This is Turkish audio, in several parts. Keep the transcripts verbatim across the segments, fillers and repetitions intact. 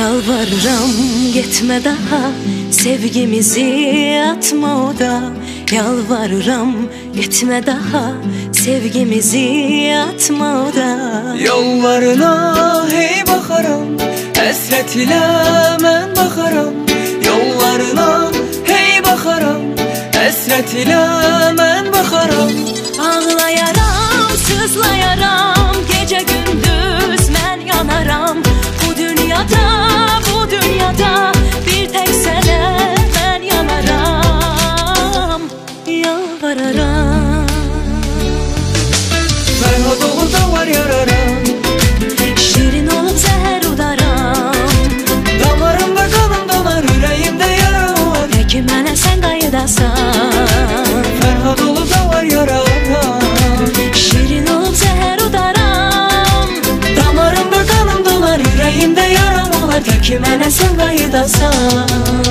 Yalvarırım gitme daha, sevgimizi atma oda. Yalvarırım gitme daha, sevgimizi atma oda. Yollarına hey bakaram, hasret ile mən bakaram. Yollarına hey bakaram, hasret ile mən bakaram. Ağlayaram, sızlayaram, gece gündüz mən yanaram. Bu dünyada, bu dünyada bir tek sənə mən yanaram. Yalvararam, Ferhat olup da var yararam, şirin olup zəhər udaram. damarımda kanım donar, yüreğimde yaram var. Peki mənə sən qayıdasan. Ferhat olup da var yararam, Şirin olup zəhər udaram. damarımda kanım donar, yüreğimde yaram olar. Peki mənə sən qayıdasan.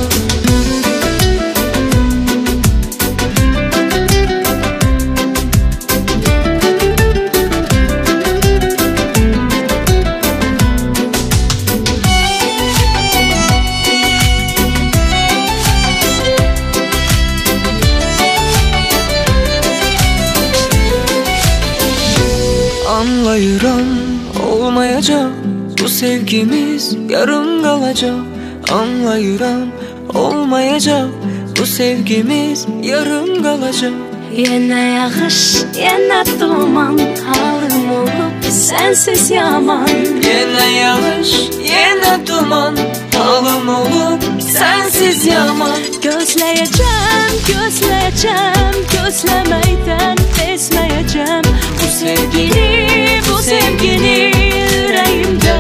Anlayıram, olmayacak bu sevgimiz, yarım kalacak. Anlayıram, olmayacak bu sevgimiz, yarım kalacak. Yenə yağış, yenə duman, halım olub sənsiz yaman. Yenə yağış, yenə duman, halım olub sensiz yaman. Gözləyəcəm, gözləyəcəm, gözləməkdən bezməyəcəm. Bu sevgini, bu sevgini ürəyimdə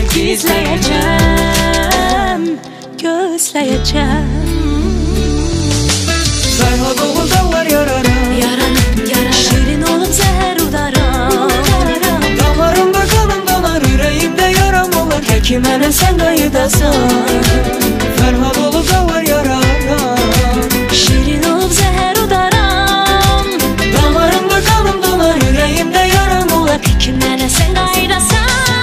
gizləyəcəm. Gözləyəcəm. Ferhat olup da var yararam, Yaranım, yaranım, şirin olup zəhər udaram. damarımda kanım donar, yüreğimde yaram olar. Peki mənə sən qayıdasan. Ferhat olup da var yararam, Şirin olup zəhər udaram. damarımda kanım donar, yüreğimde yaram olar. Peki mənə sən qayıdasan.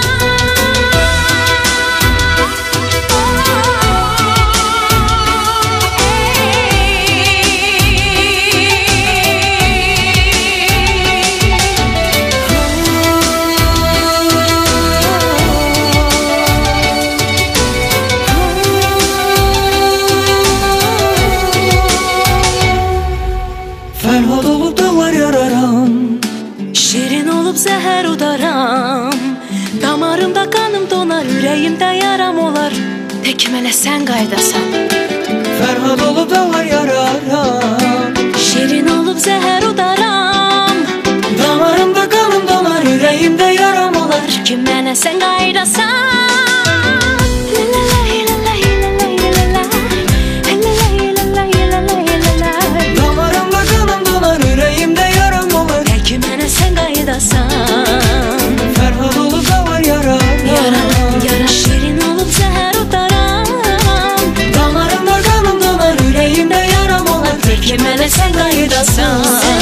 Ferhat olup da var yararam, Şirin olup zəhər udaram. Damarımda qanım donar, ürəyimdə yaram olar. Peki mənə sən qayıdasan. Ferhat olup da var yararam, Şirin olup zəhər udaram. damarımda kanım donar, yüreğimde yaram olar. Peki mənə sən qayıdasan. Damarımda kanım donar, yüreğimde yaram olar. Peki mənə sən qayıdasan. Ferhat olup da var yararam, Yaram, yaram, şirin olup zəhər udaram. damarımda kanım donar, yüreğimde yaram olar. Peki mənə sən qayıdasan.